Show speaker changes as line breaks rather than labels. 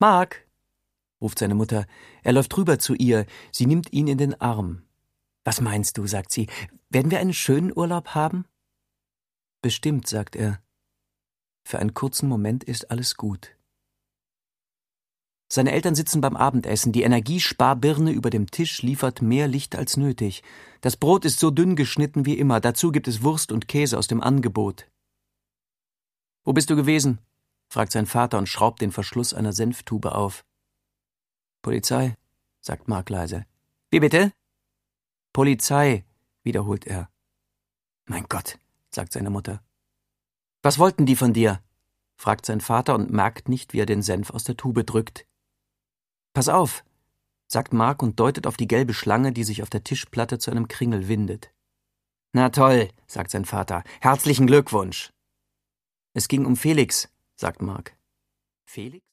Marc, ruft seine Mutter. Er läuft rüber zu ihr. Sie nimmt ihn in den Arm. Was meinst du, sagt sie. Werden wir einen schönen Urlaub haben? Bestimmt, sagt er. Für einen kurzen Moment ist alles gut. Seine Eltern sitzen beim Abendessen. Die Energiesparbirne über dem Tisch liefert mehr Licht als nötig. Das Brot ist so dünn geschnitten wie immer. Dazu gibt es Wurst und Käse aus dem Angebot. »Wo bist du gewesen?« fragt sein Vater und schraubt den Verschluss einer Senftube auf. »Polizei«, sagt Marc leise. »Wie bitte?« »Polizei«, wiederholt er. »Mein Gott«, sagt seine Mutter. »Was wollten die von dir?« fragt sein Vater und merkt nicht, wie er den Senf aus der Tube drückt. »Pass auf«, sagt Marc und deutet auf die gelbe Schlange, die sich auf der Tischplatte zu einem Kringel windet. »Na toll«, sagt sein Vater. »Herzlichen Glückwunsch.« »Es ging um Felix«, sagt Marc. »Felix?«